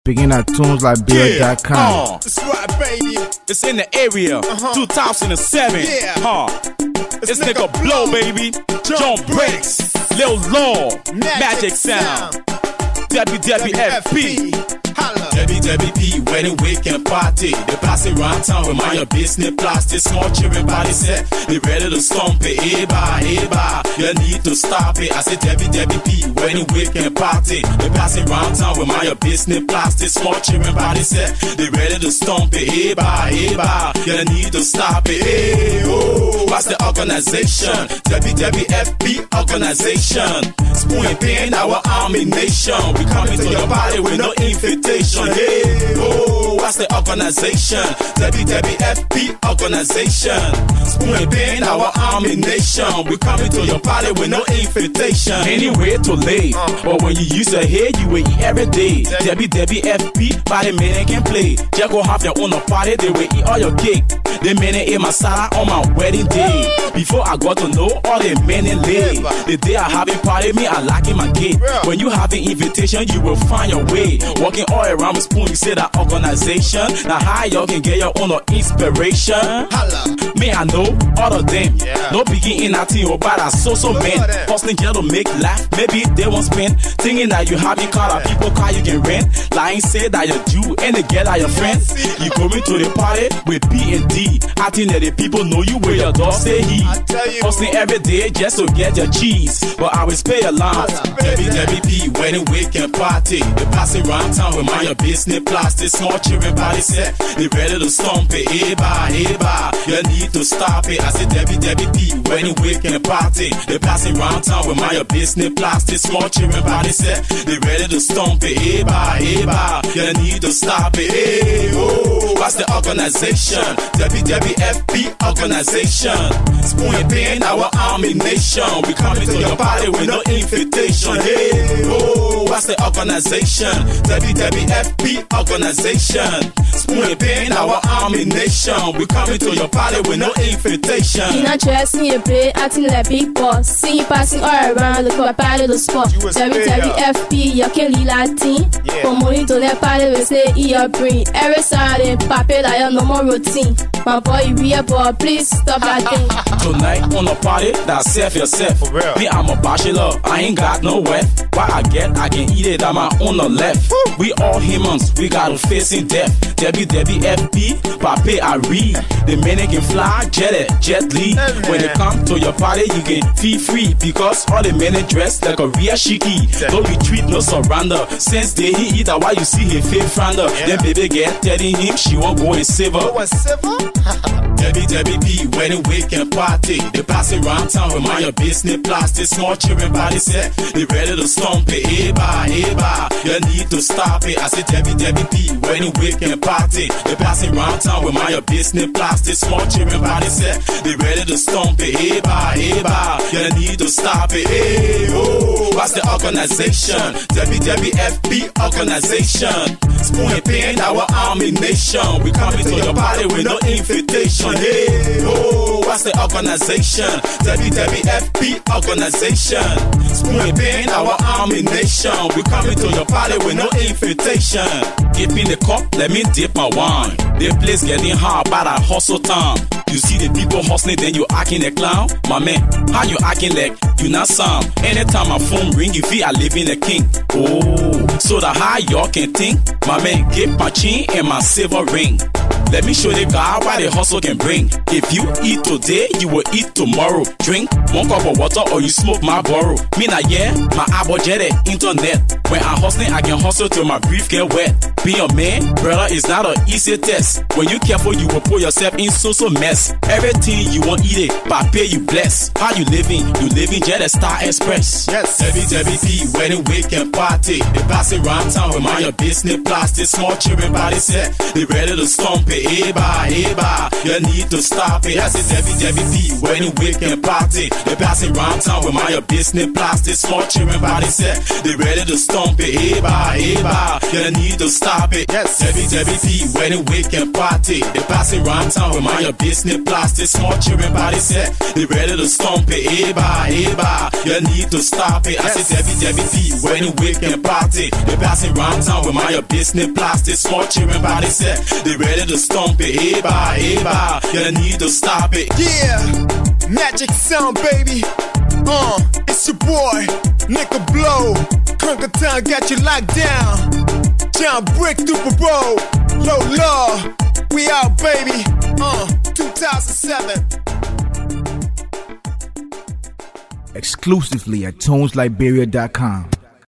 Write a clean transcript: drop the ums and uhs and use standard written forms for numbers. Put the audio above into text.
Begin at tunes like beer.com. That's right, baby. It's in the area. 2007. Yeah. It's nigga Blow, baby. John Bricks. Lil Law. Magic Sound. WWFP. WWP, wedding weekend party. They pass it round town with mind your business plastic. Small children body set, they ready to stomp it. Eba, you need to stop it. I said WWP, wedding weekend party. They pass it round town with mind your business plastic. Small children body set, they ready to stomp it. Eba, you need to stop it. Hey, oh, what's the organization? WWFP organization. Spoon paying our army nation. We coming to your party with no invitation. Hey, oh, what's the organization? WWFP organization. Spoon paying our army nation. We coming to your party with no invitation. Anywhere to lay, but when you use your head, you will eat every day. WWFP, body men can play. Just go have your own party, they will eat all your cake. They men ate my salad on my wedding day. Before I got to know all the men in lay. The day I have a party, me I lock in my gate. When you have an invitation, you will find your way. Walking all around with spoon, you say that organization. Now how y'all can get your own inspiration? Me I know all of them. No biggie in that thing, but I so men. Hustling girl to make laugh, maybe they won't spend. Thinking that you have a car that people car you can rent. Lying say that you're Jew and they get are your friends. You going to the party with P and D. I think that the people know you where your dog say he. Hustling every day just to get your cheese. But I will pay a lot. WWP, wedding weekend party. They pass it round town with mind your business plastic. Small children body set, they ready to stomp it. Eba, you need to stop it. I said WWP, wedding weekend party. They pass it round town with mind your business plastic. Small children body set, they ready to stomp it. Eba, you need to stop it. Hey, oh, what's the organization? WWFP organization. Spoon paying our army nation. We coming to your party with no invitation. Hey, oh, what's the organization? WWFP organization. Spoon paying our army nation. We coming to your party with no invitation. In a dress in your bed, acting like big boss. See you passing all around, look up at the spot. WWFP, you can lead Latin. For money to that party, we say your brain. Every Saturday, Papa, I have no more routine. My boy, real boy, please stop that thing. Tonight on the party, that's self yourself. For real. Me, I'm a bachelor, I ain't got no wealth. What I get, I can eat it, I'm on the left. We all humans, we gotta face in death. WWFP, Papa, I read. The men can fly, jet Li. When they come to your party, you can feel free. Because all the men dressed like a real shiki. Don't retreat, no surrender. Since day he eat, why you see him fake frounder. Then baby get telling him she won't go and save her. WWP, wedding weekend party. They pass it round town with mind your business plastic. Small children body set, they ready to stomp it. Eba, you need to stop it. I said WWP, wedding weekend party. They pass it round town with mind your business plastic. Small children body set, they ready to stomp it. Eba, you need to stop it. Hey, oh, what's the organization? WWFP organization. Spoon paying our army nation. We coming to your party with no invitation. Hey, oh, what's the organization? WWFP organization. Spoon paying our army nation. We coming to your party with no invitation. Give me the cup, let me dip my wine. The place getting hard, but I hustle time. You see the people hustling, then you acting a clown. My man, how you acting like you not some? Anytime my phone ring, you feel I live in a king. Oh, so the how y'all can think? My man, get my chain and my silver ring. Let me show the guy why the hustle can bring. If you eat today, you will eat tomorrow. Drink one cup of water or you smoke my borrow. Me na yeah, my abojete internet. When I'm hustling, I can hustle till my brief get wet. Being a man, brother, is not an easy test. When you careful, you will put yourself in so mess. Everything you want eat it, Papa you bless. How you living? You living Jet Star Express. Yes. WWP, wedding weekend party. They pass it round town with mind your business plastic. Small children body set, they ready to stomp it. Eba, you need to stop it. I said WWP, wedding weekend party. They pass it round town with mind your business plastic. Small children body set, they ready to stomp it. Eba, you need to stop stop it. Yes. Debbie P, wedding weekend party. They passing round town with mind your business plastic. Small children body set, they ready to stomp it. Hey bye, you need to stop it. Yes. I say Debbie P, wedding weekend party. They passing round town with mind your business plastic. Small children body set, they ready to stomp it. Hey bye, you need to stop it. Yeah, magic sound, baby. It's your boy, Nickel Blow. Conquer Town got you locked down. John Brick Super Bowl. Low law, we out, baby. 2007. Exclusively at TonesLiberia.com.